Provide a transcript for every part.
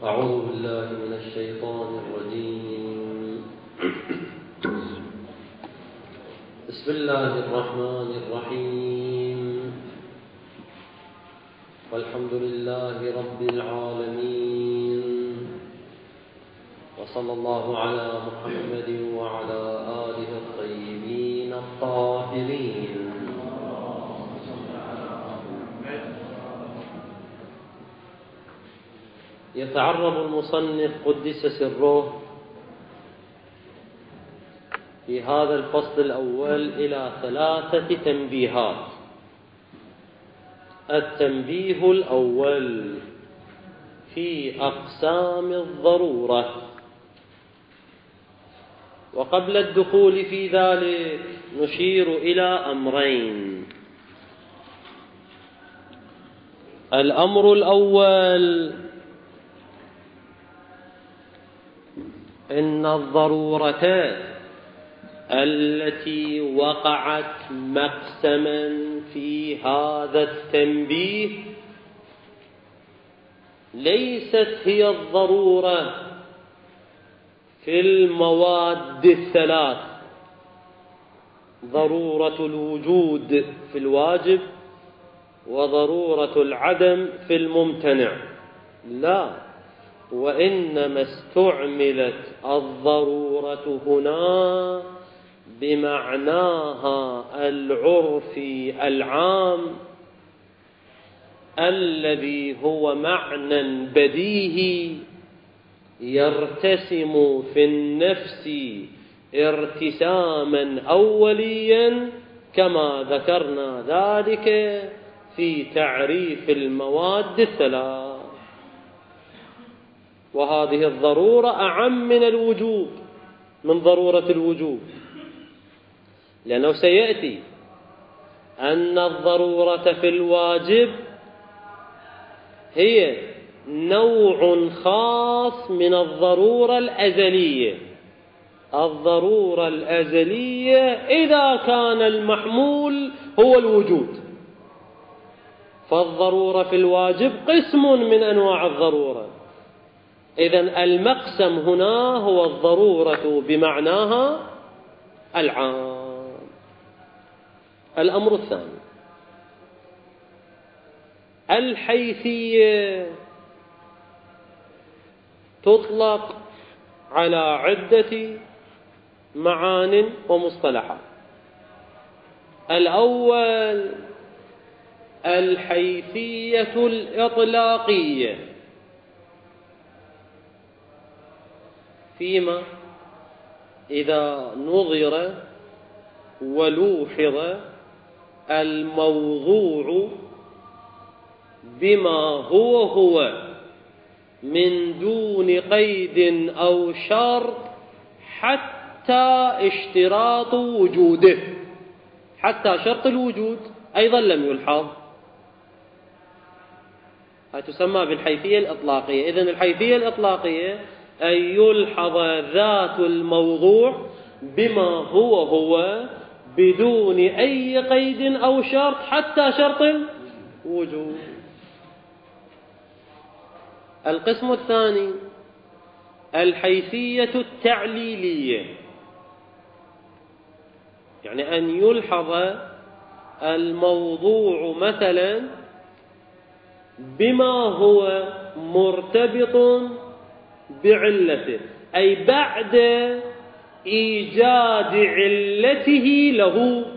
أعوذ بالله من الشيطان الرجيم. بسم الله الرحمن الرحيم. والحمد لله رب العالمين، وصلى الله على محمد وعلى آله الطيبين الطاهرين. يتعرض المصنف قدس سره في هذا الفصل الأول إلى 3 تنبيهات. التنبيه الأول في أقسام الضرورة، وقبل الدخول في ذلك نشير إلى أمرين. الأمر الأول إن الضرورة التي وقعت مقسما في هذا التنبيه ليست هي الضرورة في المواد الثلاث: ضرورة الوجود في الواجب، وضرورة العدم في الممتنع. لا، وإنما استعملت الضرورة هنا بمعناها العرفي العام الذي هو معنى بديهي يرتسم في النفس ارتساما أوليا، كما ذكرنا ذلك في تعريف المواد الثلاث. وهذه الضرورة أعم من الوجوب، من ضرورة الوجوب، لأنه سيأتي أن الضرورة في الواجب هي نوع خاص من الضرورة الأزلية. الضرورة الأزلية إذا كان المحمول هو الوجود، فالضرورة في الواجب قسم من أنواع الضرورة. إذن المقسم هنا هو الضرورة بمعناها العام. الأمر الثاني الحيثية تطلق على عدة معان ومصطلحات. الأول الحيثية الإطلاقية، فيما إذا نظر ولوحظ الموضوع بما هو من دون قيد أو شرط حتى اشتراط وجوده. حتى شرط الوجود أيضا لم يلحظ، هذه تسمى بالحيثية الإطلاقية. إذن الحيثية الإطلاقية أن يلحظ ذات الموضوع بما هو بدون أي قيد أو شرط حتى شرط الوجود. القسم الثاني الحيثية التعليلية، يعني أن يلحظ الموضوع مثلا بما هو مرتبط بعلته، أي بعد إيجاد علته له.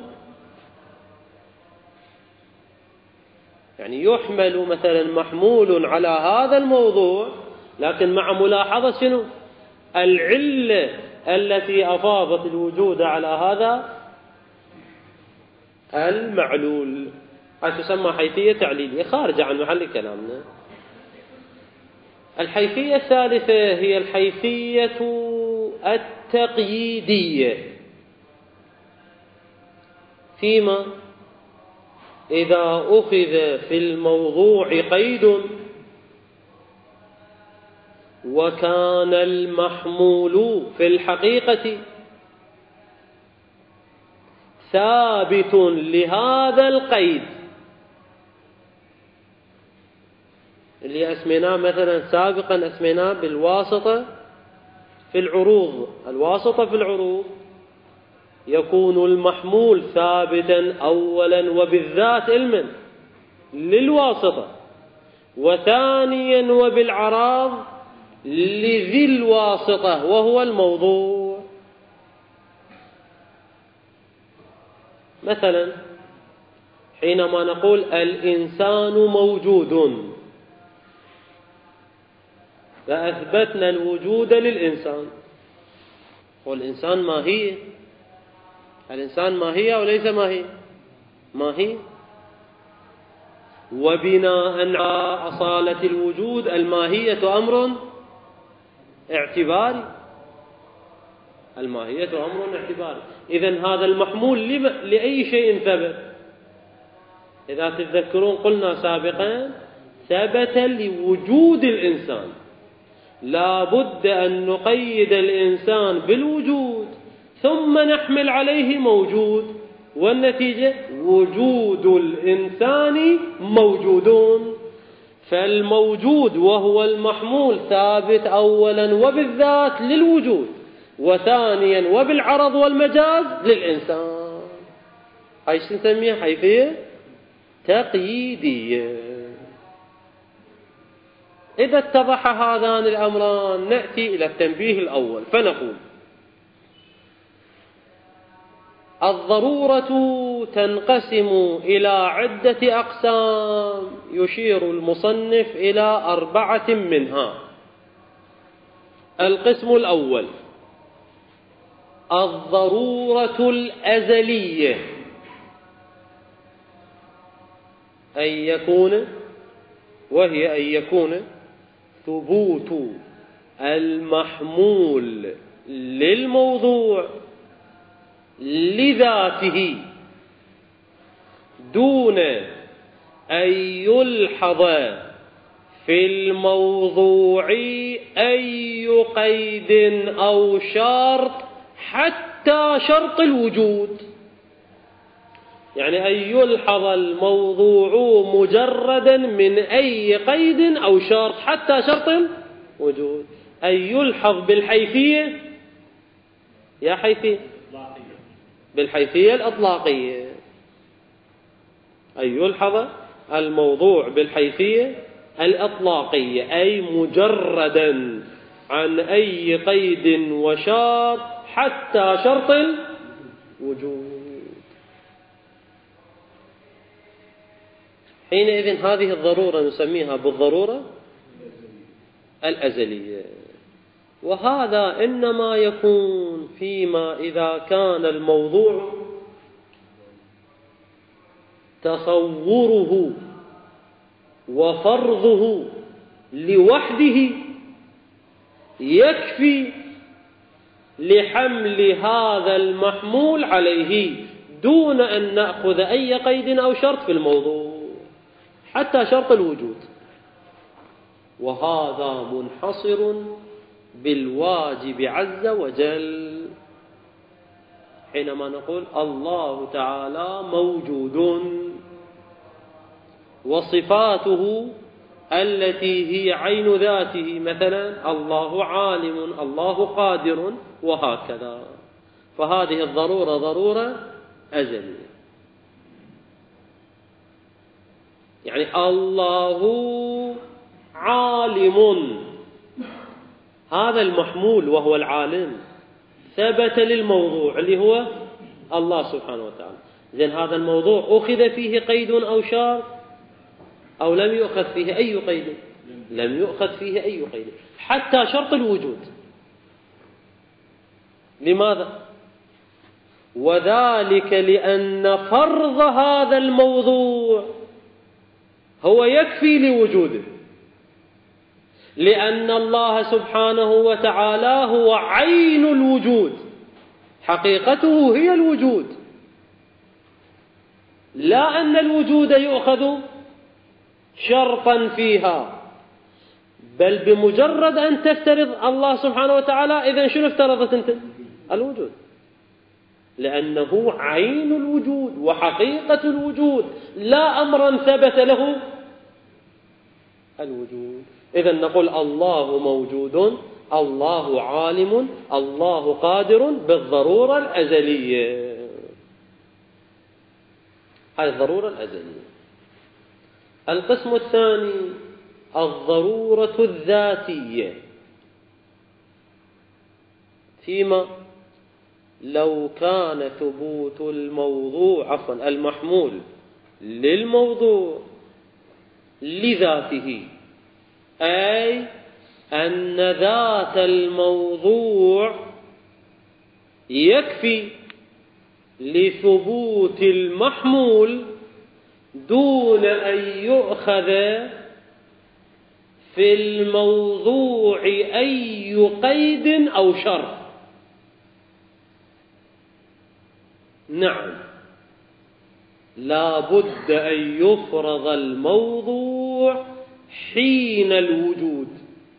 يعني يحمل مثلا محمول على هذا الموضوع، لكن مع ملاحظة شنو؟ العلة التي أفاضت الوجود على هذا المعلول. هذه تسمى حيثية تعليلية خارجة عن محل كلامنا. الحيثية الثالثة هي الحيثية التقييدية، فيما إذا أخذ في الموضوع قيد وكان المحمول في الحقيقة ثابت لهذا القيد اللي أسميناه مثلا سابقا أسميناه بالواسطة في العروض. الواسطة في العروض يكون المحمول ثابتا أولا وبالذات علما للواسطة، وثانيا وبالعراض لذي الواسطة وهو الموضوع. مثلا حينما نقول الإنسان موجود فأثبتنا الوجود للإنسان، والإنسان ماهية. الإنسان ماهية وليس ماهية؟ ماهية. وبناء على أصالة الوجود الماهية أمر اعتباري. الماهية أمر اعتباري. إذن هذا المحمول لأي شيء ثبت؟ إذا تتذكرون قلنا سابقا ثبت لوجود الإنسان. لا بد أن نقيد الإنسان بالوجود ثم نحمل عليه موجود، والنتيجة وجود الإنسان موجودون. فالموجود وهو المحمول ثابت أولا وبالذات للوجود، وثانيا وبالعرض والمجاز للإنسان. هاي شو نسميها؟ حيثية تقييدية. إذا اتضح هذان الأمران نأتي إلى التنبيه الأول فنقول: الضرورة تنقسم إلى عدة أقسام، يشير المصنف إلى 4 منها. القسم الأول الضرورة الأزلية، وهي أن يكون ثبوت المحمول للموضوع لذاته دون أن يلحظ في الموضوع أي قيد أو شرط حتى شرط الوجود. يعني أن يلحظ الموضوع مجردا من أي قيد أو شرط حتى شرط الوجود. أن يلحظ بالحيثية، يا حيثية، بالحيثية الإطلاقية. أن يلحظ الموضوع بالحيثية الإطلاقية، أي مجردا عن أي قيد وشرط حتى شرط الوجود. حينئذ هذه الضرورة نسميها بالضرورة الأزلية. وهذا إنما يكون فيما إذا كان الموضوع تصوره وفرضه لوحده يكفي لحمل هذا المحمول عليه دون أن نأخذ أي قيد أو شرط في الموضوع حتى شرط الوجود. وهذا منحصر بالواجب عز وجل. حينما نقول الله تعالى موجود وصفاته التي هي عين ذاته، مثلا الله عالم، الله قادر، وهكذا، فهذه الضرورة ضرورة أزلية. يعني الله عالم، هذا المحمول وهو العالم ثبت للموضوع اللي هو الله سبحانه وتعالى. إذن هذا الموضوع أخذ فيه قيد أو شرط أو لم يؤخذ فيه أي قيد؟ لم يؤخذ فيه أي قيد حتى شرط الوجود. لماذا؟ وذلك لأن فرض هذا الموضوع هو يكفي لوجوده، لأن الله سبحانه وتعالى هو عين الوجود، حقيقته هي الوجود، لا أن الوجود يؤخذ شرطا فيها، بل بمجرد أن تفترض الله سبحانه وتعالى إذن شنو افترضت أنت؟ الوجود، لأنه عين الوجود وحقيقة الوجود، لا أمرا ثبت له الوجود. إذا نقول الله موجود، الله عالم، الله قادر بالضرورة الأزلية. هذه الضرورة الأزلية. القسم الثاني الضرورة الذاتية، فيما لو كان ثبوت الموضوع المحمول للموضوع لذاته، أي أن ذات الموضوع يكفي لثبوت المحمول دون أن يؤخذ في الموضوع أي قيد أو شرط. نعم، لا بد أن يفرض الموضوع حين الوجود.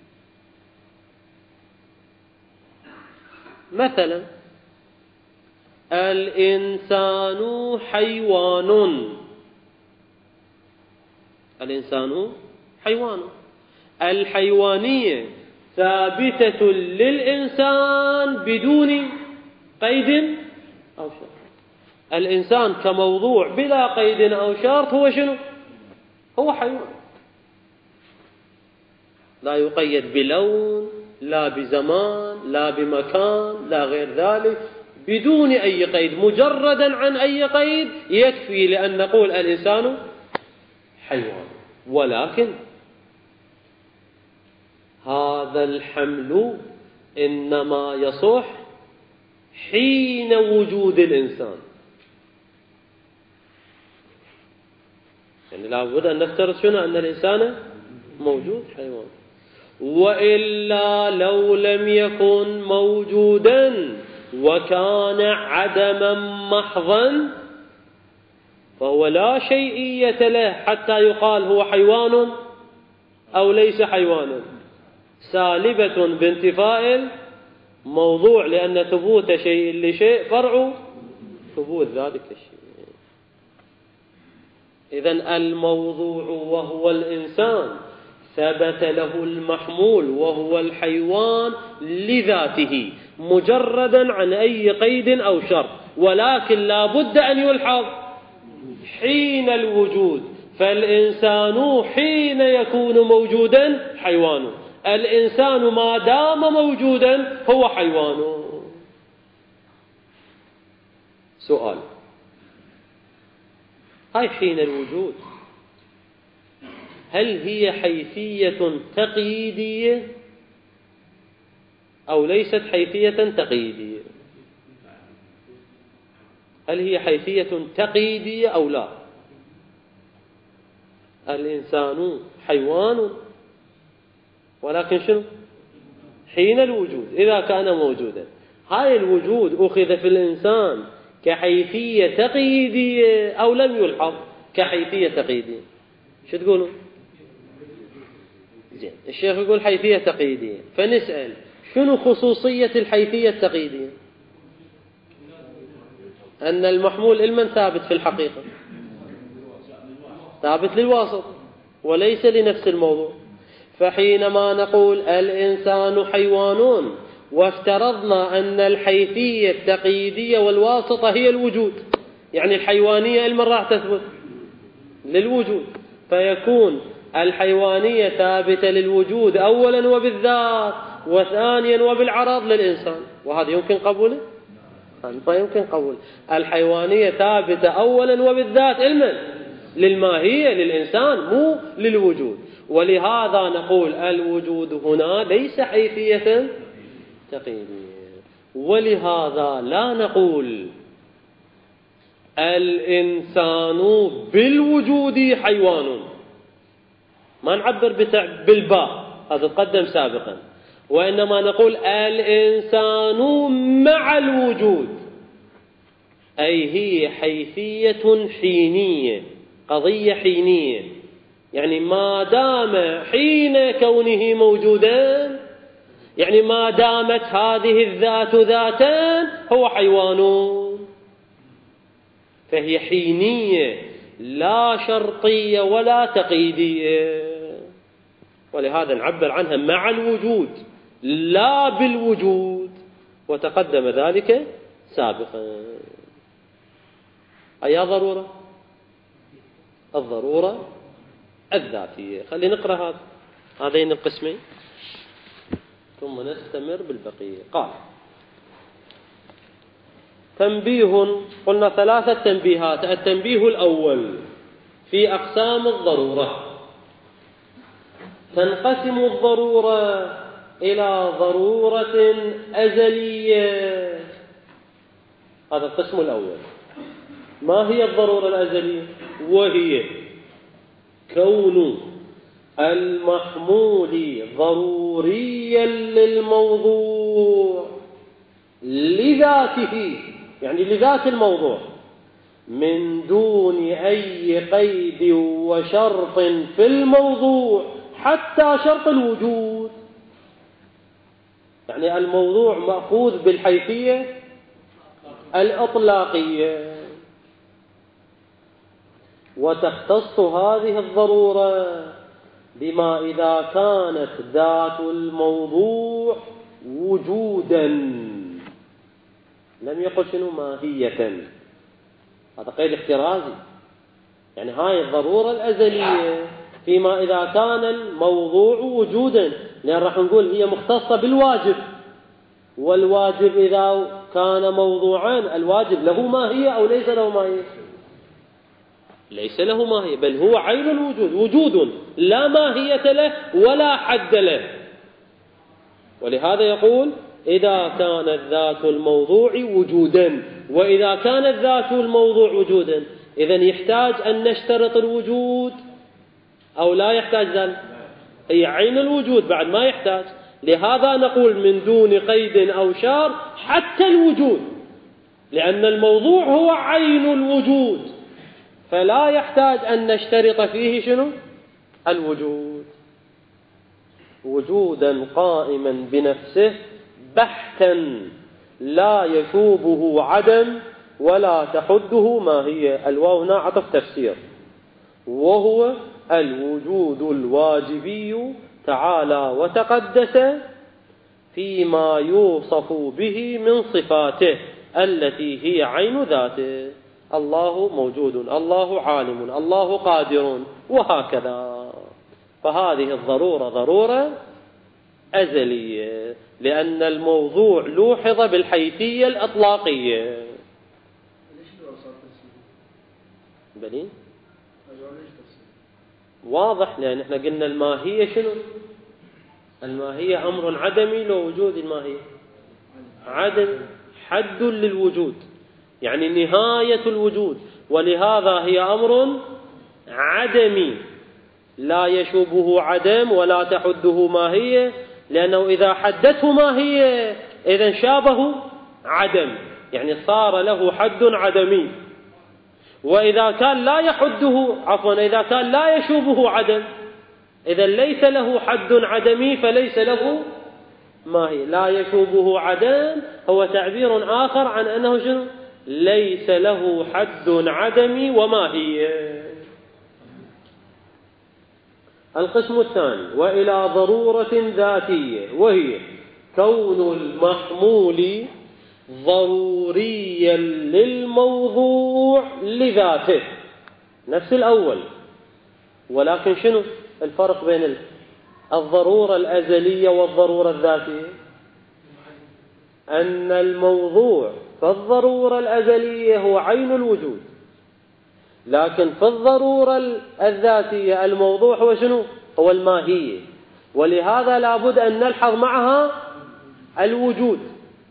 مثلا الإنسان حيوان، الإنسان حيوان، الحيوانية ثابتة للإنسان بدون قيد أو شرط. الإنسان كموضوع بلا قيد أو شرط هو شنو؟ هو حيوان، لا يقيد بلون، لا بزمان، لا بمكان، لا غير ذلك، بدون أي قيد، مجردا عن أي قيد يكفي لأن نقول الإنسان حيوان. ولكن هذا الحمل إنما يصح حين وجود الإنسان. يعني لا بد أن نفترض شنو؟ أن الإنسان موجود حيوان، وإلا لو لم يكن موجودا وكان عدما محضا فهو لا شيئية له حتى يقال هو حيوان أو ليس حيوانا، سالبة بانتفاء الموضوع، لأن ثبوت شيء لشيء فرع ثبوت ذلك الشيء. إذن الموضوع وهو الإنسان ثبت له المحمول وهو الحيوان لذاته مجردا عن أي قيد أو شرط، ولكن لا بد أن يلحظ حين الوجود. فالإنسان حين يكون موجودا حيوان، الإنسان ما دام موجودا هو حيوان. سؤال: هاي حين الوجود هل هي حيثية تقييدية أو ليست حيثية تقييدية؟ هل هي حيثية تقييدية أو لا؟ الإنسان حيوان، ولكن شنو؟ حين الوجود إذا كان موجودا. هاي الوجود أخذ في الإنسان كحيثية تقييدية أو لم يلحظ كحيثية تقييدية؟ شو تقولوا؟ زين، الشيخ يقول حيثية تقييدية، فنسأل شنو خصوصية الحيثية التقييدية؟ أن المحمول المن ثابت في الحقيقة؟ ثابت للواسط وليس لنفس الموضوع. فحينما نقول الإنسان حيوان وافترضنا أن الحيثية التقييدية والواسطة هي الوجود، يعني الحيوانية المن راح تثبت للوجود، فيكون الحيوانية ثابتة للوجود أولا وبالذات، وثانيا وبالعرض للإنسان. وهذا يمكن قبوله؟ ما يمكن قبول. الحيوانية ثابتة أولا وبالذات علما للماهية للإنسان مو للوجود. ولهذا نقول الوجود هنا ليس حيثية تقييدية. ولهذا لا نقول الإنسان بالوجود حيوان، ما نعبر بالباء، هذا تقدم سابقا، وإنما نقول الإنسان مع الوجود، أي هي حيثية حينية، قضية حينية، يعني ما دام حين كونه موجودا، يعني ما دامت هذه الذات ذاتا هو حيوان، فهي حينية لا شرطية ولا تقييدية. ولهذا نعبر عنها مع الوجود لا بالوجود، وتقدم ذلك سابقا. أي ضرورة؟ الضرورة الذاتية. خلينا نقرأ هذين القسمين ثم نستمر بالبقية. قال: تنبيه. قلنا 3 تنبيهات. التنبيه الأول في أقسام الضرورة. تنقسم الضرورة إلى ضرورة أزلية. هذا القسم الأول. ما هي الضرورة الأزلية؟ وهي كون المحمول ضروريا للموضوع لذاته، يعني لذات الموضوع، من دون أي قيد وشرط في الموضوع حتى شرط الوجود. يعني الموضوع مأخوذ بالحيثية الإطلاقية. وتختص هذه الضرورة بما إذا كانت ذات الموضوع وجودا، لم يقل شنو ماهية. هذا قيد احترازي. يعني هاي الضرورة الأزلية فيما إذا كان الموضوع وجودا، لأن راح نقول هي مختصة بالواجب، والواجب إذا كان موضوعا الواجب له ماهية أو ليس له ماهية؟ ليس له ماهية، بل هو عين الوجود، وجود لا ماهية له ولا حد له. ولهذا يقول إذا كانت ذات الموضوع وجودا. وإذا كانت ذات الموضوع وجودا إذن يحتاج أن نشترط الوجود أو لا يحتاج ذلك؟ هي عين الوجود بعد ما يحتاج. لهذا نقول من دون قيد أو شار حتى الوجود، لأن الموضوع هو عين الوجود، فلا يحتاج أن نشترط فيه شنو؟ الوجود. وجودا قائما بنفسه بحتا لا يشوبه عدم ولا تحده ماهية. الواو هنا عطف تفسير. وهو الوجود الواجبي تعالى وتقدس فيما يوصف به من صفاته التي هي عين ذاته. الله موجود، الله عالم، الله قادر، وهكذا. فهذه الضرورة ضرورة أزلية، لأن الموضوع لوحظ بالحيثية الإطلاقية. بلي واضح، لأن احنا قلنا الماهية شنو؟ الماهية أمر عدمي لو وجود الماهية عدم، حد للوجود، يعني نهاية الوجود. ولهذا هي أمر عدمي لا يشوبه عدم ولا تحده ماهية، لأنه إذا حدته ماهية إذن شابه عدم، يعني صار له حد عدمي. وإذا كان لا يحده، عفوا، إذا كان لا يشوبه عدم إذن ليس له حد عدمي فليس له ماهية. لا يشوبه عدم هو تعبير آخر عن أنه شنو؟ ليس له حد عدمي وماهية. القسم الثاني: وإلى ضرورة ذاتية، وهي كون المحمول ضروريا للموضوع لذاته. نفس الأول، ولكن شنو الفرق بين الضرورة الأزلية والضرورة الذاتية؟ أن الموضوع في الضرورة الأزلية هو عين الوجود، لكن في الضرورة الذاتية الموضوع هو شنو؟ هو الماهية. ولهذا لابد أن نلحظ معها الوجود.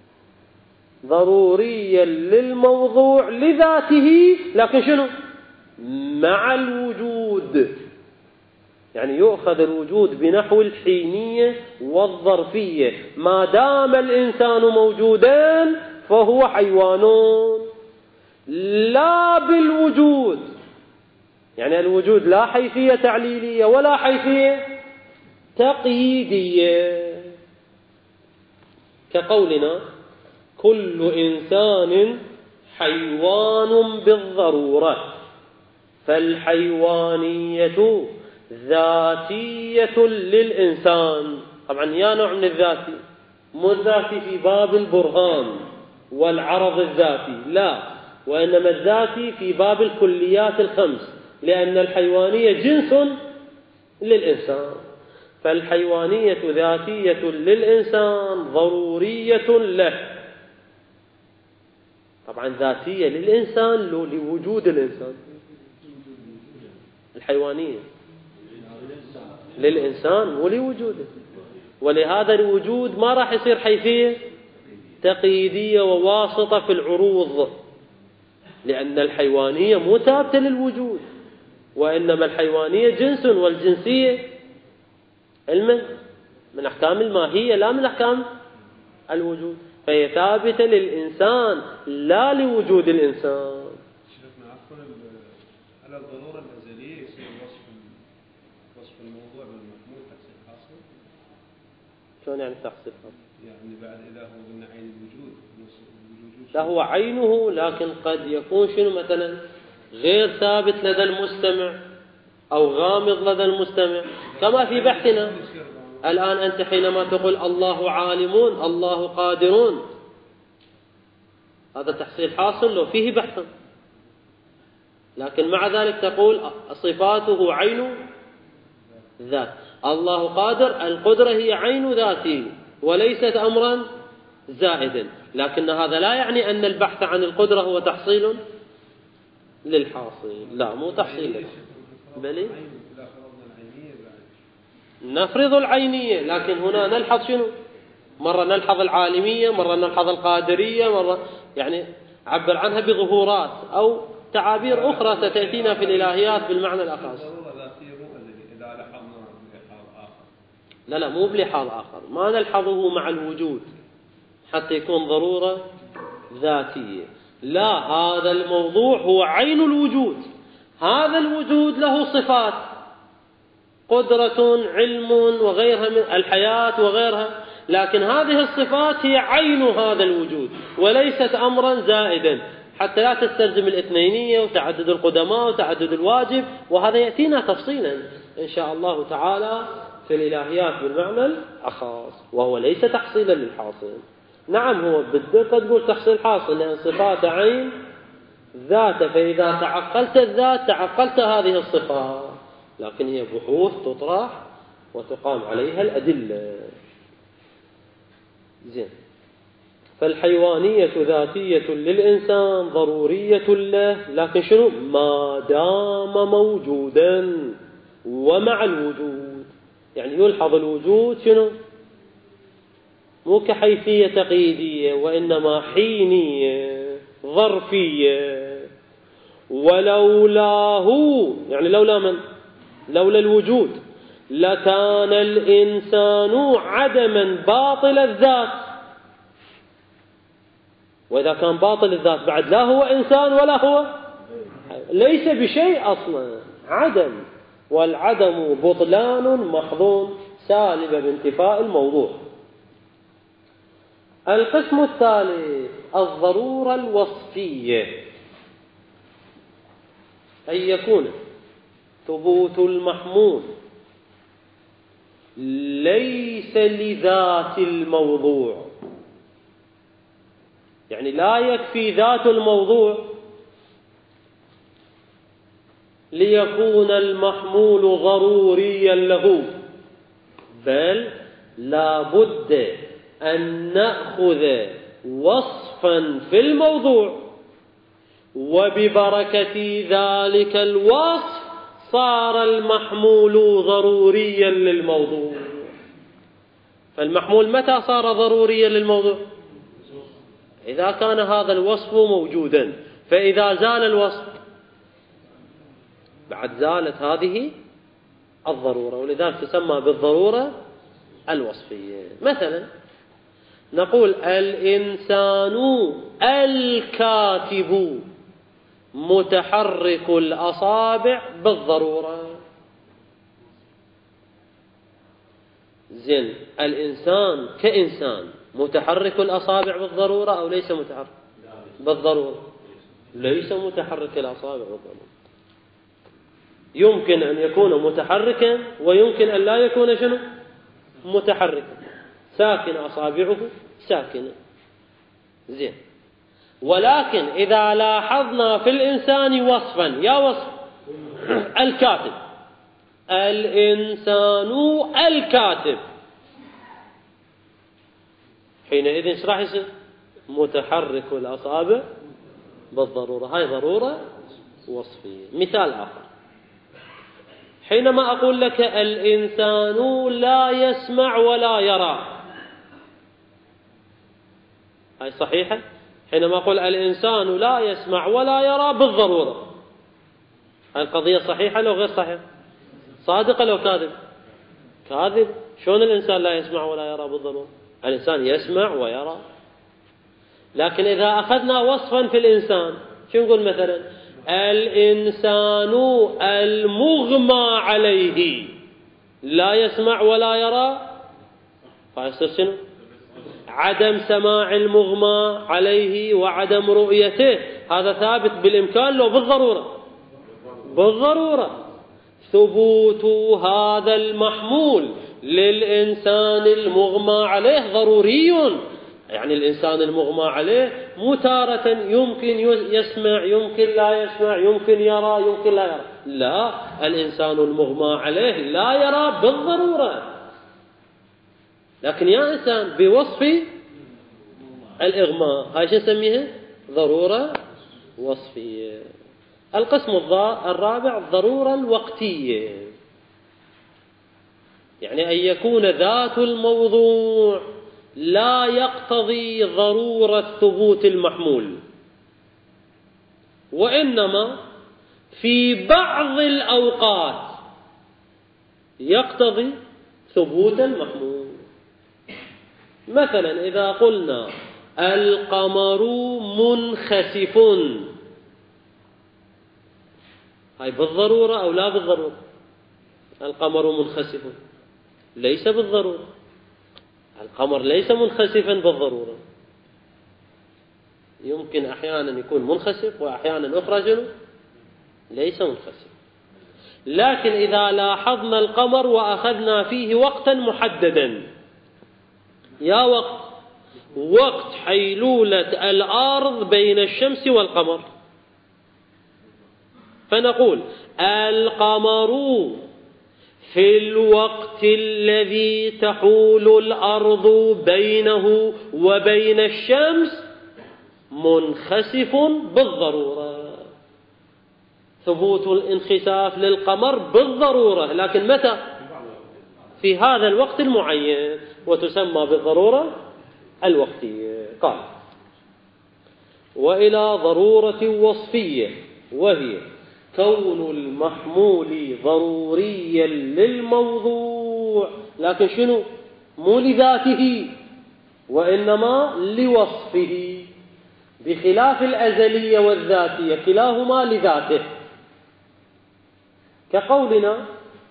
ضروريا للموضوع لذاته، لكن شنو؟ مع الوجود. يعني يؤخذ الوجود بنحو الحينية والظرفية. ما دام الإنسان موجودا فهو حيوان، لا بالوجود. يعني الوجود لا حيثية تعليلية ولا حيثية تقييدية، كقولنا كل إنسان حيوان بالضرورة، فالحيوانية ذاتية للإنسان. طبعا يا نوع من الذاتي، مو الذاتي في باب البرهان والعرض الذاتي، لا، وإنما الذاتي في باب الكليات الخمس، لأن الحيوانية جنس للإنسان، فالحيوانية ذاتية للإنسان ضرورية له. طبعا ذاتية للإنسان لوجود الإنسان، الحيوانية للإنسان ولوجوده، ولهذا الوجود ما راح يصير حيثية تقييدية وواسطة في العروض، لأن الحيوانية مو ثابتة للوجود، وإنما الحيوانية جنس، والجنسية علما من أحكام الماهية لا من أحكام الوجود، فهي ثابتة للإنسان لا لوجود الإنسان. شيخنا عفوا، على الضرورة الأزلية يصير وصف الموضوع بالمحمول تحصيل حاصل؟ شلون يعني تحصيل حاصل؟ يعني بعد إذا هو قلنا عين الوجود، لا هو عينه، لكن قد يكون شنو مثلا غير ثابت لدى المستمع أو غامض لدى المستمع، كما في بحثنا الآن. أنت حينما تقول الله عالمون، الله قادرون، هذا تحصيل حاصل لو فيه بحث، لكن مع ذلك تقول صفاته عين ذات. الله قادر، القدرة هي عين ذاته وليست أمرا زائدا، لكن هذا لا يعني أن البحث عن القدرة هو تحصيل للحاصل، لا، مو تحصيل للحاصل، بل نفرض العينية، لكن هنا نلحظ شنو؟ مرة نلحظ العالمية، مرة نلحظ القادرية، مرة يعني عبر عنها بظهورات أو تعابير أخرى ستأتينا في الإلهيات بالمعنى الأخص. لا مو بلحاظ آخر، ما نلحظه مع الوجود حتى يكون ضرورة ذاتية، لا، هذا الموضوع هو عين الوجود، هذا الوجود له صفات، قدرة، علم، وغيرها من الحياة وغيرها، لكن هذه الصفات هي عين هذا الوجود وليست أمرا زائدا، حتى لا تستلزم الاثنينية وتعدد القدماء وتعدد الواجب، وهذا يأتينا تفصيلا إن شاء الله تعالى في الإلهيات بالمعنى الخاص، وهو ليس تحصيلا للحاصل. نعم هو بالدقة تقول تحصيل حاصل، لأن صفات عين ذات، فإذا تعقلت الذات تعقلت هذه الصفات، لكن هي بحوث تطرح وتقام عليها الأدلة. زين، فالحيوانية ذاتية للإنسان ضرورية له، لكن شنو؟ ما دام موجودا ومع الوجود، يعني يلحظ الوجود شنو؟ مو كحيثية تقييدية، وإنما حينية ظرفية. ولولاه، يعني لولا من؟ لولا الوجود لكان الإنسان عدما باطل الذات، وإذا كان باطل الذات بعد لا هو إنسان ولا هو ليس بشيء أصلا، عدم، والعدم بطلان محض سالب بانتفاء الموضوع. القسم الثالث الضرورة الوصفية، أن يكون ثبوت المحمول ليس لذات الموضوع، يعني لا يكفي ذات الموضوع ليكون المحمول ضروريا له، بل لا بد أن نأخذ وصفا في الموضوع، وببركة ذلك الوصف صار المحمول ضروريا للموضوع. فالمحمول متى صار ضروريا للموضوع؟ إذا كان هذا الوصف موجودا، فإذا زال الوصف بعد زالت هذه الضرورة، ولذلك تسمى بالضرورة الوصفية. مثلا نقول الإنسان الكاتب متحرك الأصابع بالضرورة. زين، الإنسان كإنسان متحرك الأصابع بالضرورة أو ليس متحرك؟ بالضرورة ليس متحرك الأصابع بالضرورة. يمكن أن يكون متحركا ويمكن أن لا يكون شنو متحركا، ساكن أصابعه ساكنة. زين. ولكن إذا لاحظنا في الإنسان وصفا، يا وصف الكاتب، الإنسان الكاتب، حينئذ ايش راح يصير؟ متحرك الأصابع بالضرورة. هاي ضرورة وصفية. مثال آخر، حينما أقول لك الإنسان لا يسمع ولا يرى، هاي صحيحة؟ حينما أقول الإنسان لا يسمع ولا يرى بالضرورة، هاي القضية صحيحة لو غير صحيحة؟ صادقة لو كاذب؟ كاذب. شلون الإنسان لا يسمع ولا يرى بالضرورة؟ الإنسان يسمع ويرى. لكن إذا أخذنا وصفا في الإنسان، شو نقول مثلا؟ الإنسان المغمى عليه لا يسمع ولا يرى، فيصير شنو؟ عدم سماع المغمى عليه وعدم رؤيته، هذا ثابت بالإمكان لو بالضرورة؟ بالضرورة. ثبوت هذا المحمول للإنسان المغمى عليه ضروري. يعني الإنسان المغمى عليه متارة يمكن يسمع، يمكن لا يسمع، يمكن يرى، يمكن لا يرى. لا، الإنسان المغمى عليه لا يرى بالضرورة. لكن يا إنسان بوصف الإغماء، هاي شو نسميها؟ ضرورة وصفية. القسم الرابع الضرورة الوقتية، يعني أن يكون ذات الموضوع لا يقتضي ضرورة ثبوت المحمول، وإنما في بعض الأوقات يقتضي ثبوت المحمول. مثلا إذا قلنا القمر منخسف، هاي بالضرورة أو لا بالضرورة؟ القمر منخسف ليس بالضرورة، القمر ليس منخسفا بالضرورة، يمكن أحيانا يكون منخسف وأحيانا أخرى ليس منخسف. لكن إذا لاحظنا القمر وأخذنا فيه وقتا محددا، يا وقت حيلولة الأرض بين الشمس والقمر، فنقول القمر في الوقت الذي تحول الأرض بينه وبين الشمس منخسف بالضرورة. ثبوت الانخساف للقمر بالضرورة، لكن متى؟ في هذا الوقت المعين، وتسمى بالضرورة الوقتية. قال وإلى ضرورة وصفية، وهي كون المحمول ضروريا للموضوع، لكن شنو؟ مو لذاته وإنما لوصفه، بخلاف الأزلية والذاتية كلاهما لذاته. كقولنا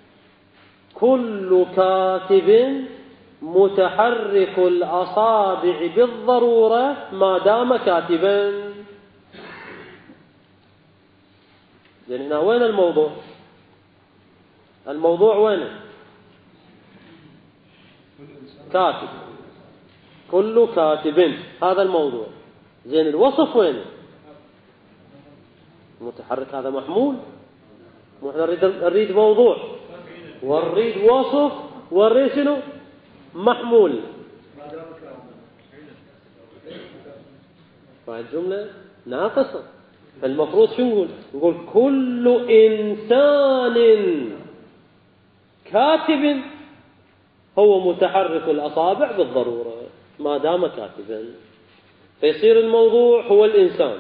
كل كاتب متحرك الأصابع بالضرورة ما دام كاتبا. يعني هنا وين الموضوع؟ الموضوع وين؟ كاتب، كل كاتب، هذا الموضوع. زين الوصف وين؟ متحرك، هذا محمول. احنا نريد موضوع ونريد وصف ونريد شنو؟ محمول. فالجملة ناقصة. فالمفروض شو نقول؟ نقول كل إنسان كاتب هو متحرك الأصابع بالضرورة ما دام كاتبا، فيصير الموضوع هو الإنسان،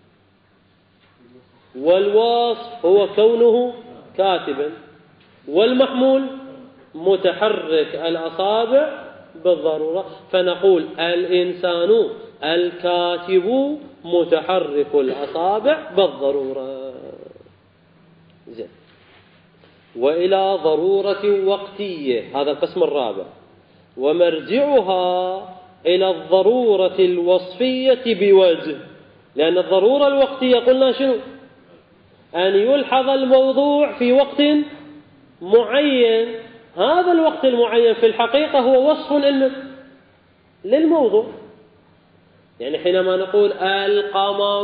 والوصف هو كونه كاتبا، والمحمول متحرك الأصابع بالضرورة. فنقول الإنسان الكاتب متحرك الأصابع بالضرورة. زين. وإلى ضرورة وقتية، هذا القسم الرابع، ومرجعها إلى الضرورة الوصفية بوجه، لأن الضرورة الوقتية قلنا شنو؟ أن يلحظ الموضوع في وقت معين، هذا الوقت المعين في الحقيقة هو وصف للموضوع. يعني حينما نقول القمر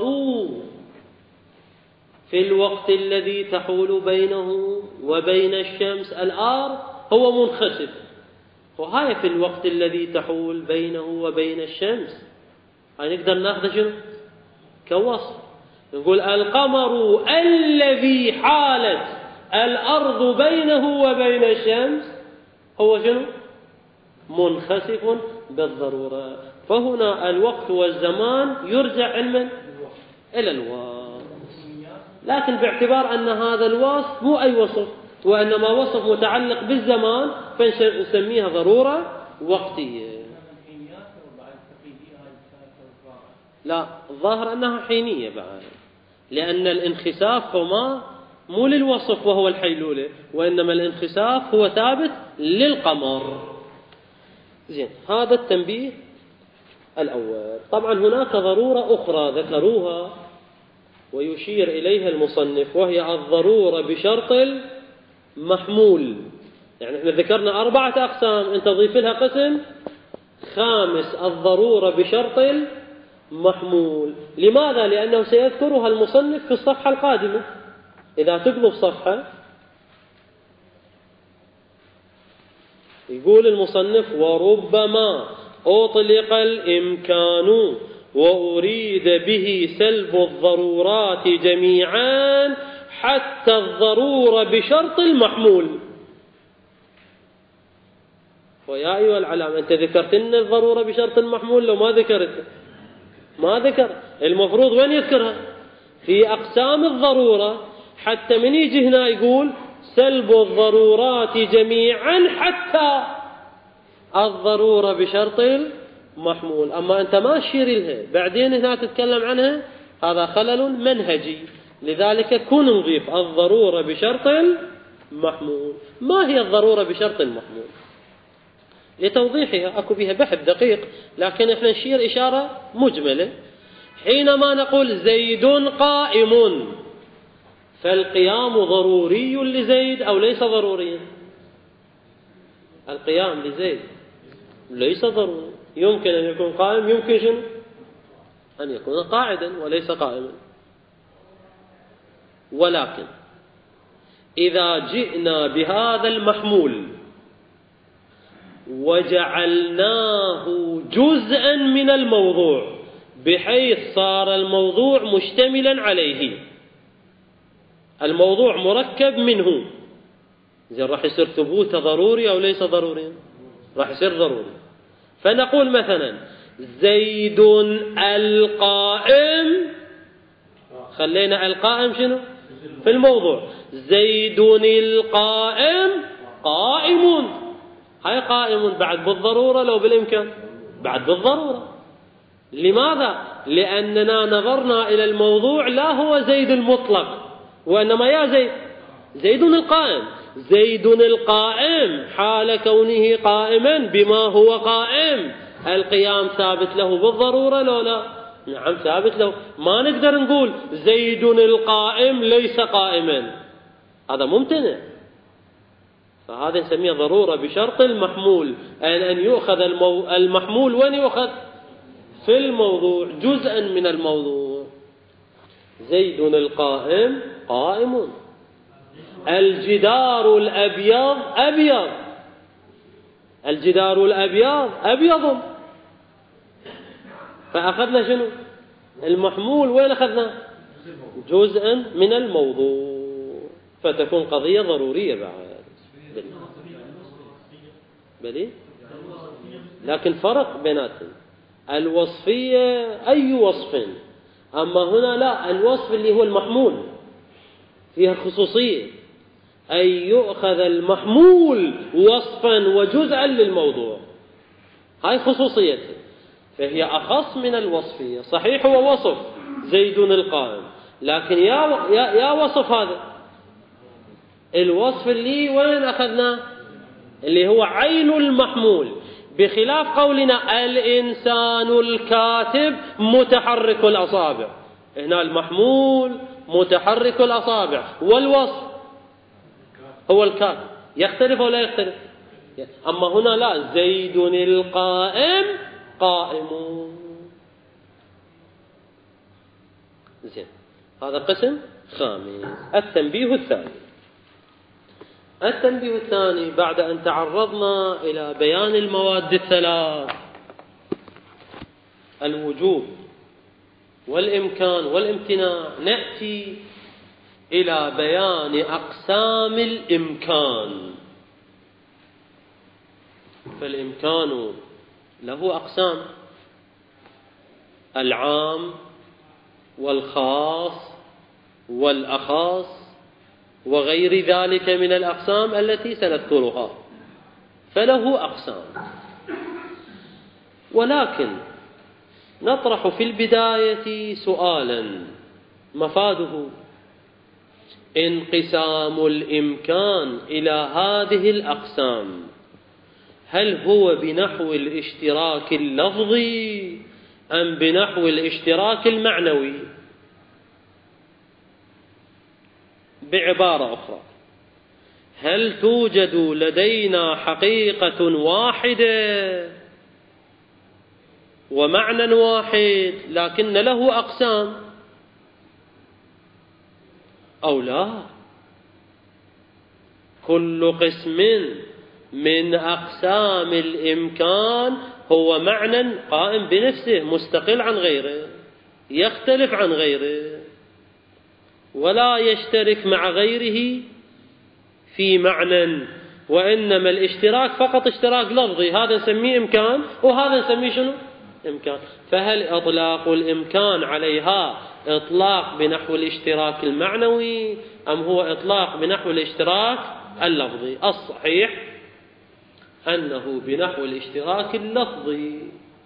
في الوقت الذي تحول بينه وبين الشمس الآر هو منخسف، وهاي في الوقت الذي تحول بينه وبين الشمس هاي نقدر ناخذ شنو كوصف. نقول القمر الذي حالت الأرض بينه وبين الشمس هو شنو منخسف بالضرورة. فهنا الوقت والزمان يرجع علما إلى الوصف، لكن باعتبار أن هذا الوصف مو أي وصف وإنما وصف متعلق بالزمان فنسميها ضرورة وقتية. لا، الظاهر أنها حينية بعد، لأن الانخساف هو مو للوصف وهو الحيلولة، وإنما الانخساف هو ثابت للقمر. زين، هذا التنبيه الأول. طبعا هناك ضرورة أخرى ذكروها ويشير إليها المصنف، وهي الضرورة بشرط المحمول. يعني احنا ذكرنا 4 أقسام، انت ضيف لها قسم خامس، الضرورة بشرط المحمول. لماذا؟ لأنه سيذكرها المصنف في الصفحة القادمة. إذا تقلب صفحة يقول المصنف وربما أطلق الإمكان وأريد به سلب الضرورات جميعا حتى الضرورة بشرط المحمول. ويا أيها العلام، أنت ذكرت لنا الضرورة بشرط المحمول، لو ما ذكرت ما ذكر، المفروض وين يذكرها؟ في أقسام الضرورة، حتى من يجي هنا يقول سلب الضرورات جميعا حتى الضرورة بشرط المحمول. أما أنت ما تشير لها، بعدين هنا تتكلم عنها، هذا خلل منهجي. لذلك كن نضيف الضرورة بشرط المحمول. ما هي الضرورة بشرط المحمول؟ لتوضيحها أكو بها بحث دقيق، لكن احنا نشير إشارة مجملة. حينما نقول زيد قائم، فالقيام ضروري لزيد أو ليس ضروريا؟ القيام لزيد ليس ضروري، يمكن أن يكون قائم، يمكن شنو أن يكون قاعدا وليس قائما. ولكن إذا جئنا بهذا المحمول وجعلناه جزءا من الموضوع بحيث صار الموضوع مشتملا عليه، الموضوع مركب منه، زين راح يصير ثبوته ضروري أو ليس ضروري؟ راح يصير ضروري. فنقول مثلا زيد القائم، خلينا القائم شنو في الموضوع، زيد القائم قائم. هاي قائم بعد بالضرورة لو بالإمكان؟ بعد بالضرورة. لماذا؟ لأننا نظرنا إلى الموضوع لا هو زيد المطلق، وإنما يا زيد القائم. زيد القائم حال كونه قائما بما هو قائم، القيام ثابت له بالضرورة لو لا؟ نعم ثابت له. ما نقدر نقول زيد القائم ليس قائما، هذا ممتنع. فهذا نسميه ضرورة بشرط المحمول، أن يؤخذ المحمول وين يؤخذ؟ في الموضوع، جزءا من الموضوع. زيد القائم قائم. الجدار الأبيض أبيض، الجدار الأبيض أبيض. فأخذنا شنو؟ المحمول وين أخذنا؟ جزءا من الموضوع، فتكون قضية ضرورية بعد. بلي؟ لكن فرق بيناتهم. الوصفية أي وصف، أما هنا لا، الوصف اللي هو المحمول فيها خصوصية، أن يؤخذ المحمول وصفا وجزءا للموضوع، هاي خصوصيته، فهي أخص من الوصفية. صحيح هو وصف زيد القائم، لكن يا وصف هذا الوصف اللي وين أخذناه؟ اللي هو عين المحمول، بخلاف قولنا الإنسان الكاتب متحرك الأصابع. هنا المحمول متحرك الأصابع، والوصف هو الكاف. يختلف ولا يختلف؟ أما هنا لا، زيد القائم قائم. زين، هذا قسم خامس. التنبيه الثاني. التنبيه الثاني بعد أن تعرضنا إلى بيان المواد الثلاث، الوجوب والإمكان والامتناع، نأتي إلى بيان أقسام الإمكان. فالإمكان له أقسام: العام والخاص والأخاص وغير ذلك من الأقسام التي سنذكرها، فله أقسام. ولكن نطرح في البداية سؤالا مفاده انقسام الإمكان إلى هذه الأقسام، هل هو بنحو الاشتراك اللفظي أم بنحو الاشتراك المعنوي؟ بعبارة أخرى، هل توجد لدينا حقيقة واحدة ومعنى واحد لكن له أقسام أو لا؟ كل قسم من أقسام الإمكان هو معنى قائم بنفسه مستقل عن غيره، يختلف عن غيره ولا يشترك مع غيره في معنى، وإنما الاشتراك فقط اشتراك لفظي، هذا نسميه إمكان وهذا نسميه شنو؟ إمكان. فهل إطلاق الإمكان عليها إطلاق بنحو الاشتراك المعنوي أم هو إطلاق بنحو الاشتراك اللفظي؟ الصحيح أنه بنحو الاشتراك اللفظي،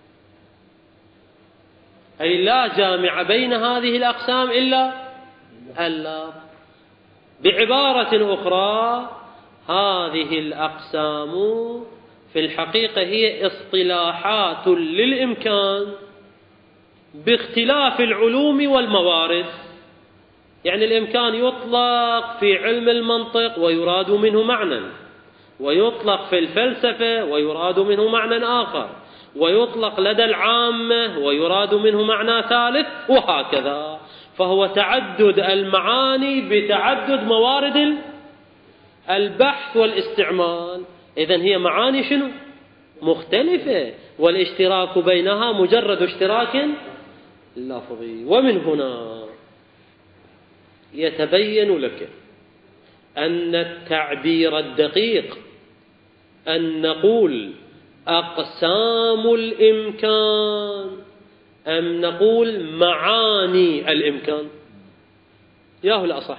أي لا جامع بين هذه الأقسام إلا اللفظ. بعبارة أخرى، هذه الأقسام في الحقيقة هي اصطلاحات للإمكان باختلاف العلوم والموارد. يعني الإمكان يطلق في علم المنطق ويراد منه معنى، ويطلق في الفلسفة ويراد منه معنى آخر، ويطلق لدى العامة ويراد منه معنى ثالث، وهكذا. فهو تعدد المعاني بتعدد موارد البحث والاستعمال. إذن هي معاني شنو؟ مختلفة، والاشتراك بينها مجرد اشتراك لفظي. ومن هنا يتبين لك أن التعبير الدقيق أن نقول أقسام الإمكان أم نقول معاني الإمكان، ياهو الأصح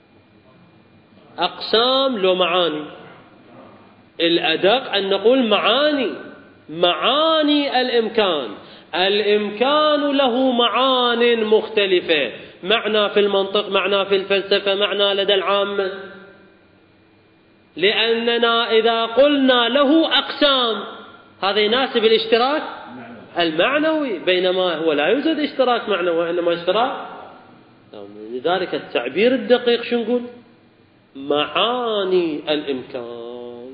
أقسام لو معاني. الأدق أن نقول معاني الإمكان. الإمكان له معان مختلفة، معنى في المنطق، معنى في الفلسفة، معنى لدى العامة، لأننا إذا قلنا له أقسام هذا يناسب الاشتراك المعنوي، بينما هو لا يوجد اشتراك معنوي وإنما اشتراك. لذلك التعبير الدقيق شو نقول؟ معاني الإمكان.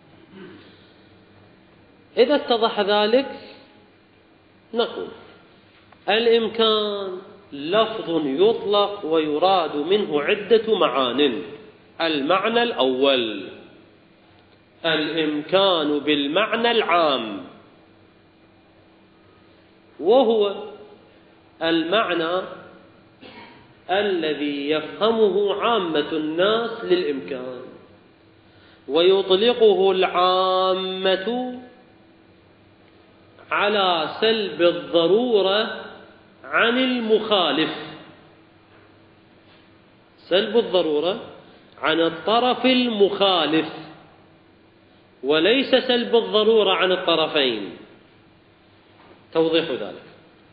إذا اتضح ذلك نقول الإمكان لفظ يطلق ويراد منه عدة معان. المعنى الأول الإمكان بالمعنى العام، وهو المعنى الذي يفهمه عامة الناس للإمكان، ويطلقه العامة على سلب الضرورة عن المخالف، سلب الضرورة عن الطرف المخالف، وليس سلب الضرورة عن الطرفين. توضيح ذلك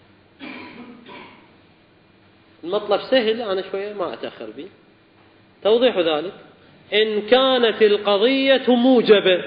المطلب سهل، أنا شوية ما أتأخر به. توضيح ذلك: إن كانت القضية موجبة،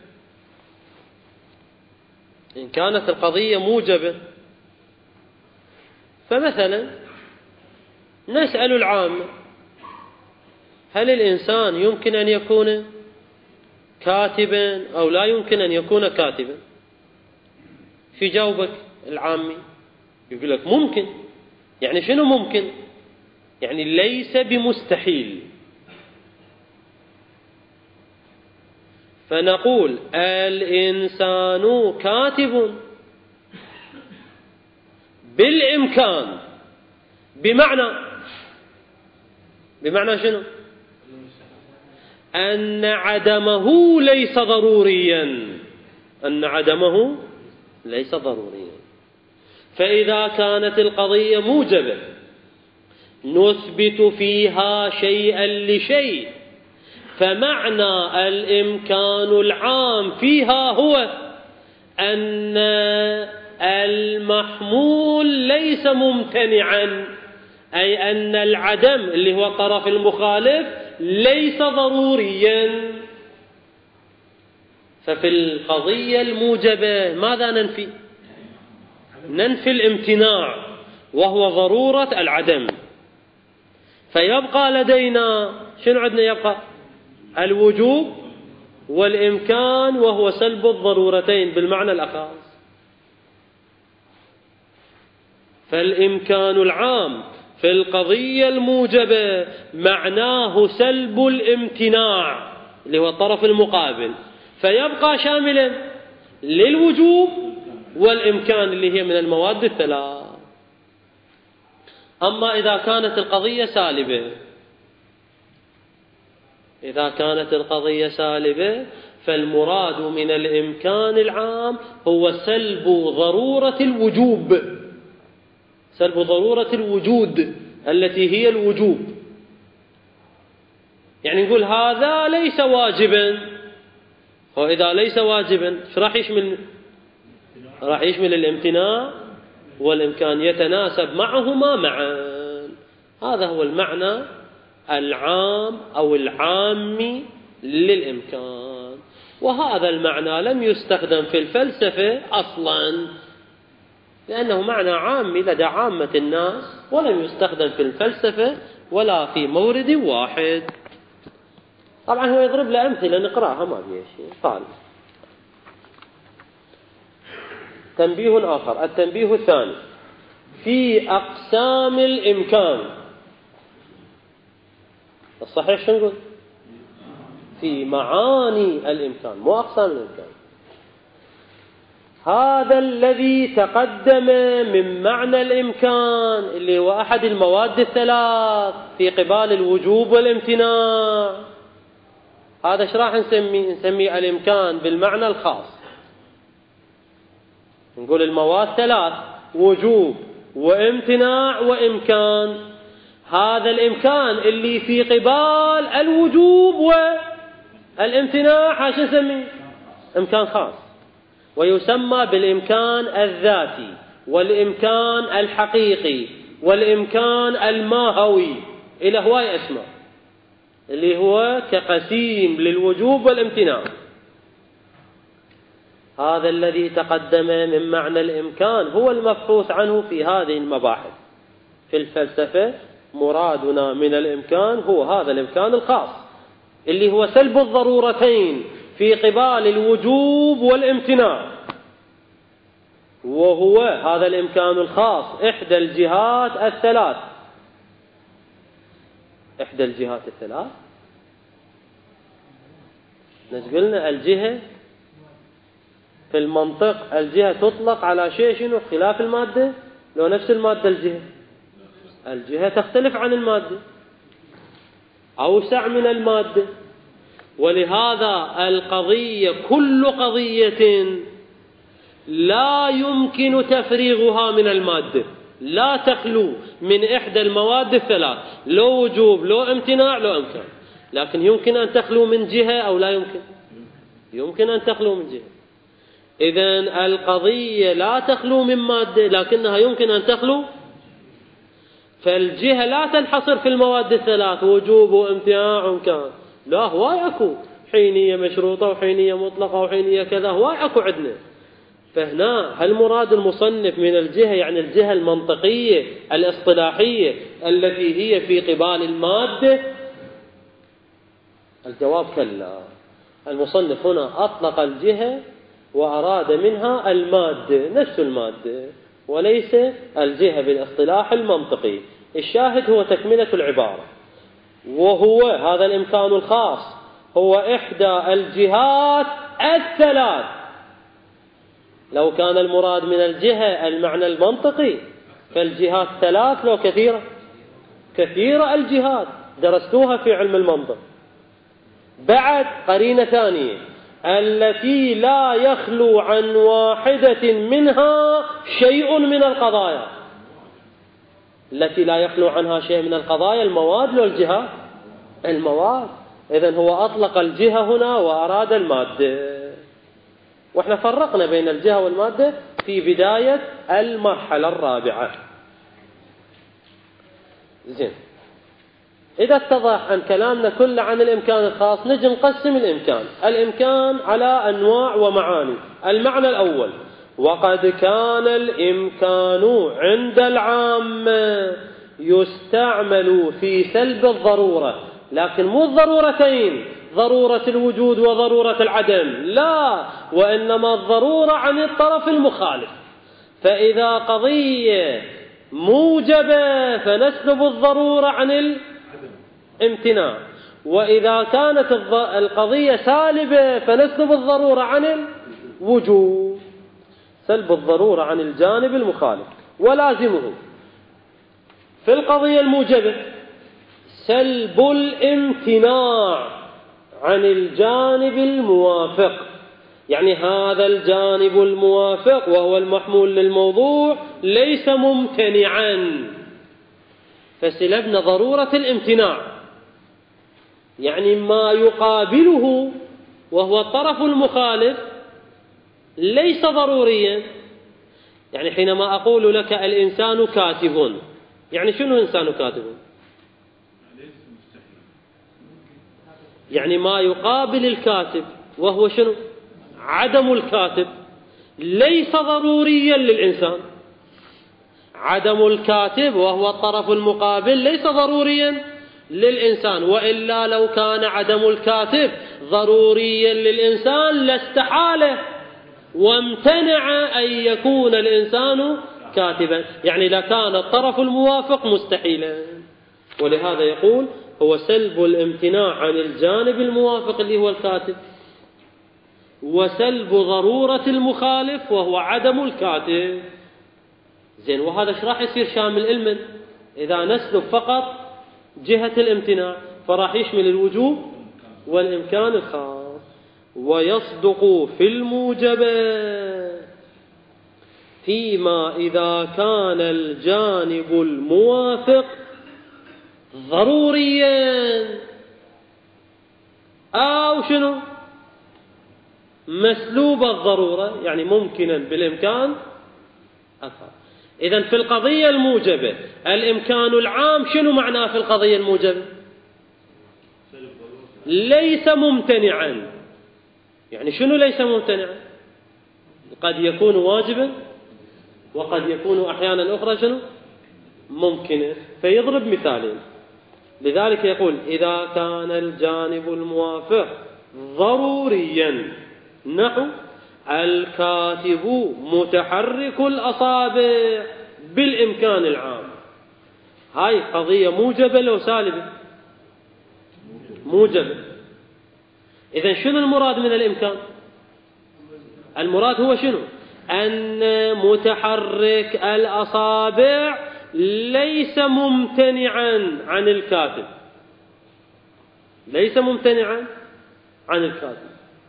إن كانت القضية موجبة، فمثلا نسأل العامة: هل الإنسان يمكن أن يكون كاتبا أو لا يمكن أن يكون كاتبا؟ في جاوبك العامي يقول لك ممكن. يعني شنو ممكن؟ يعني ليس بمستحيل. فنقول الإنسان كاتب بالإمكان، بمعنى شنو؟ أن عدمه ليس ضروريا، فإذا كانت القضية موجبة نثبت فيها شيئا لشيء، فمعنى الإمكان العام فيها هو أن المحمول ليس ممتنعا، أي أن العدم اللي هو الطرف المخالف ليس ضروريا. ففي القضية الموجبة ماذا ننفي؟ ننفي الامتناع وهو ضرورة العدم. فيبقى لدينا شنو عندنا؟ يبقى الوجوب والإمكان وهو سلب الضرورتين بالمعنى الأخص. فالإمكان العام في القضية الموجبة معناه سلب الامتناع اللي هو الطرف المقابل، فيبقى شاملا للوجوب والإمكان اللي هي من المواد الثلاث. أما إذا كانت القضية سالبة فالمراد من الإمكان العام هو سلب ضرورة الوجود التي هي الوجوب. يعني نقول هذا ليس واجبا، وإذا ليس واجبا راح يشمل الامتناع والإمكان، يتناسب معهما معا. هذا هو المعنى العام أو العامي للإمكان. وهذا المعنى لم يستخدم في الفلسفة أصلا، لأنه معنى عامي لدى عامة الناس، ولم يستخدم في الفلسفة ولا في مورد واحد. طبعا هو يضرب له أمثلة نقرأها ما فيها شيء. قال: تنبيه آخر، التنبيه الثاني في أقسام الإمكان. الصحيح شو نقول؟ في معاني الإمكان، مو أقسام الإمكان. هذا الذي تقدم من معنى الإمكان اللي هو أحد المواد الثلاث في قبال الوجوب والامتناع، هذا ايش راح نسميه الإمكان بالمعنى الخاص. نقول المواد ثلاث: وجوب وامتناع وإمكان. هذا الإمكان اللي في قبال الوجوب والامتناع شو نسميه؟ إمكان خاص، ويسمى بالإمكان الذاتي والإمكان الحقيقي والإمكان الماهوي، إلى هواي أسماء، اللي هو كقسيم للوجوب والامتناع. هذا الذي تقدم من معنى الإمكان هو المبحوث عنه في هذه المباحث. في الفلسفة مرادنا من الإمكان هو هذا الإمكان الخاص اللي هو سلب الضرورتين في قبال الوجوب والامتناع، وهو هذا الإمكان الخاص إحدى الجهات الثلاث. قلنا الجهة في المنطق، الجهة تطلق على شيء شنو؟ خلاف المادة، لو نفس المادة الجهة تختلف عن المادة، أوسع من المادة. ولهذا القضية كل قضية لا يمكن تفريغها من المادة، لا تخلو من إحدى المواد الثلاث، لو وجوب لو امتناع لو إمكان. لكن يمكن أن تخلو من جهة أو لا يمكن؟ يمكن أن تخلو من جهة. إذن القضية لا تخلو من مادة لكنها يمكن أن تخلو. فالجهة لا تنحصر في المواد الثلاث: وجوب وامتناع وإمكان. لا، هواي أكو حينية مشروطة وحينية مطلقة وحينية كذا، هواي أكو عندنا. فهنا هل مراد المصنف من الجهة يعني الجهة المنطقية الاصطلاحية التي هي في قبال المادة؟ الجواب كلا. المصنف هنا أطلق الجهة وأراد منها المادة، نفس المادة، وليس الجهة بالاصطلاح المنطقي. الشاهد هو تكملة العبارة، وهو هذا الإمكان الخاص هو إحدى الجهات الثلاث. لو كان المراد من الجهة المعنى المنطقي فالجهات ثلاث، لو كثيرة الجهات درستوها في علم المنطق. بعد قرينة ثانية التي لا يخلو عن واحدة منها شيء من القضايا، التي لا يخلو عنها شيء من القضايا، المواد لو الجهات المواد. إذن هو أطلق الجهة هنا وأراد المادة، وإحنا فرقنا بين الجهة والمادة في بداية المرحلة الرابعة. زين، إذا اتضح أن كلامنا كله عن الإمكان الخاص، نجي نقسم الإمكان على أنواع ومعاني. المعنى الأول: وقد كان الإمكان عند العامة يستعمل في سلب الضرورة، لكن مو الضرورتين، ضرورة الوجود وضرورة العدم، لا، وإنما الضرورة عن الطرف المخالف. فإذا قضية موجبة فنسلب الضرورة عن الامتناع، وإذا كانت القضية سالبة فنسلب الضرورة عن الوجود. سلب الضرورة عن الجانب المخالف، ولازمه في القضية الموجبة سلب الامتناع عن الجانب الموافق، يعني هذا الجانب الموافق وهو المحمول للموضوع ليس ممتنعا، فسلبنا ضرورة الامتناع، يعني ما يقابله وهو الطرف المخالف ليس ضروريا. يعني حينما أقول لك الإنسان كاتب، يعني شنو إنسان كاتب؟ يعني ما يقابل الكاتب وهو شنو؟ عدم الكاتب ليس ضروريا للإنسان. عدم الكاتب وهو الطرف المقابل ليس ضروريا للإنسان، وإلا لو كان عدم الكاتب ضروريا للإنسان لاستحال وامتنع أن يكون الإنسان كاتبا، يعني لكان الطرف الموافق مستحيلا. ولهذا يقول هو سلب الامتناع عن الجانب الموافق اللي هو الكاتب، وسلب ضرورة المخالف وهو عدم الكاتب. زين، وهذا ايش راح يصير شامل علما؟ إذا نسلب فقط جهة الامتناع فراح يشمل الوجوب والإمكان الخاص. ويصدق في الموجبات فيما إذا كان الجانب الموافق ضروريا أو شنو مسلوب الضرورة، يعني ممكنا بالإمكان أخر. إذن في القضية الموجبة الإمكان العام شنو معناه في القضية الموجبة؟ ليس ممتنعا. يعني شنو ليس ممتنعا؟ قد يكون واجبا وقد يكون أحيانا أخرى شنو ممكنة. فيضرب مثالين، لذلك يقول إذا كان الجانب الموافق ضروريا، نحو الكاتب متحرك الأصابع بالإمكان العام. هاي قضية موجبة لو سالبة؟ موجبة. إذن شنو المراد من الإمكان؟ المراد هو شنو؟ أن متحرك الأصابع ليس ممتنعا عن الكاتب، ليس ممتنعا عن الكاتب.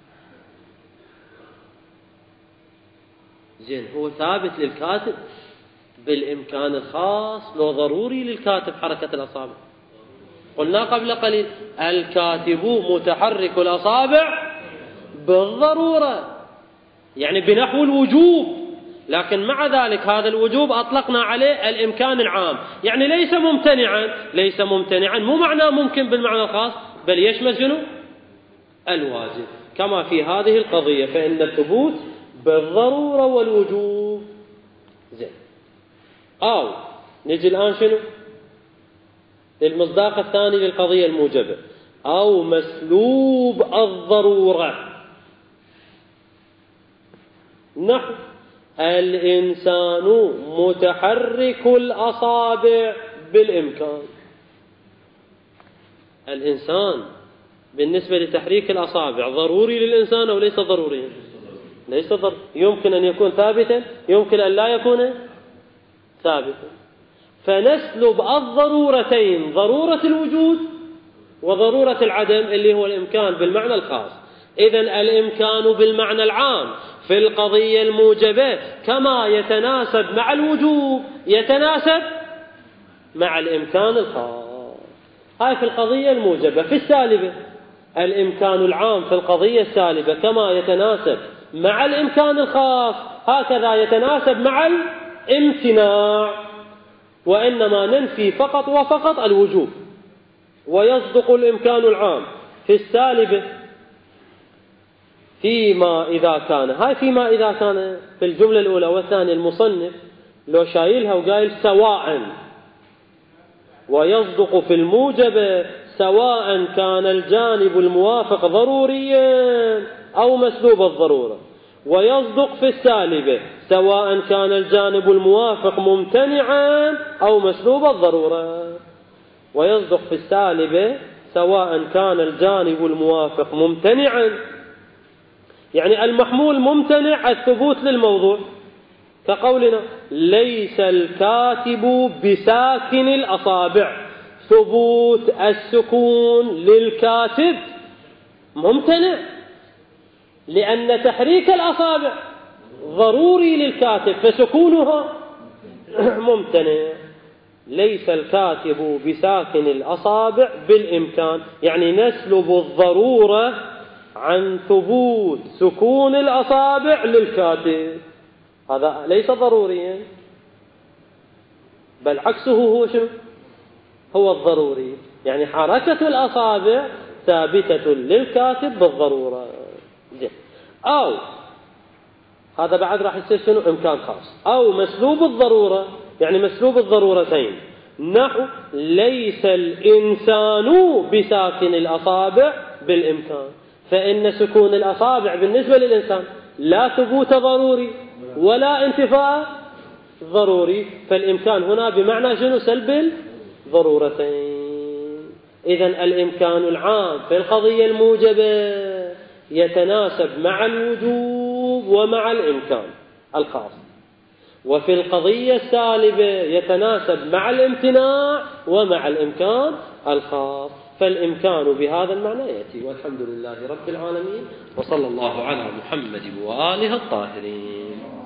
زين، هو ثابت للكاتب بالإمكان الخاص لو ضروري للكاتب حركة الأصابع. قلنا قبل قليل الكاتب متحرك الأصابع بالضرورة، يعني بنحو الوجوب، لكن مع ذلك هذا الوجوب أطلقنا عليه الإمكان العام، يعني ليس ممتنعا. ليس ممتنعا مو معناه ممكن بالمعنى الخاص، بل يشمل شنو؟ الواجب. كما في هذه القضية فإن الثبوت بالضرورة والوجوب. زين. أو نجي الآن شنو المصداق الثاني للقضية الموجبة، أو مسلوب الضرورة. نحو الإنسان متحرك الأصابع بالإمكان. الإنسان بالنسبة لتحريك الأصابع ضروري للإنسان أو ليس ضروري؟ ليس ضروري. يمكن أن يكون ثابتا، يمكن أن لا يكون ثابتا. فنسلب الضرورتين، ضرورة الوجود وضرورة العدم اللي هو الإمكان بالمعنى الخاص. إذن الإمكان بالمعنى العام في القضية الموجبة كما يتناسب مع الوجوب يتناسب مع الإمكان الخاص. هاي في القضية الموجبة. في السالبة الإمكان العام في القضية السالبة كما يتناسب مع الإمكان الخاص هكذا يتناسب مع الامتناع، وإنما ننفي فقط وفقط الوجوب، ويصدق الإمكان العام في السالبة فيما إذا كان. هاي فيما إذا كان في الجملة الأولى والثانية المصنف لو شايلها وقايل سواء، ويصدق في الموجب سواء كان الجانب الموافق ضروريا أو مسلوب الضرورة، ويصدق في السالبة سواء كان الجانب الموافق ممتنعا أو مسلوب الضرورة. ويصدق في السالبة سواء كان الجانب الموافق ممتنعا، يعني المحمول ممتنع الثبوت للموضوع، كقولنا ليس الكاتب بساكن الأصابع، ثبوت السكون للكاتب ممتنع لأن تحريك الأصابع ضروري للكاتب فسكونها ممتنع. ليس الكاتب بساكن الأصابع بالإمكان، يعني نسلب الضرورة عن ثبوت سكون الأصابع للكاتب، هذا ليس ضروريا بل عكسه هو شنو؟ هو الضروري، يعني حركة الأصابع ثابتة للكاتب بالضرورة. زين. أو هذا بعد راح يصير شنو؟ إمكان خاص. أو مسلوب الضرورة، يعني مسلوب الضرورتين، نحو ليس الإنسان بساكن الأصابع بالإمكان، فإن سكون الأصابع بالنسبة للإنسان لا ثبوت ضروري ولا انتفاء ضروري، فالإمكان هنا بمعنى شنو؟ سلب الضرورتين. إذن الإمكان العام في القضية الموجبة يتناسب مع الوجوب ومع الإمكان الخاص، وفي القضية السالبة يتناسب مع الامتناع ومع الإمكان الخاص. فالإمكان بهذا المعنى يأتي. والحمد لله رب العالمين، وصلى الله على محمد وآله الطاهرين.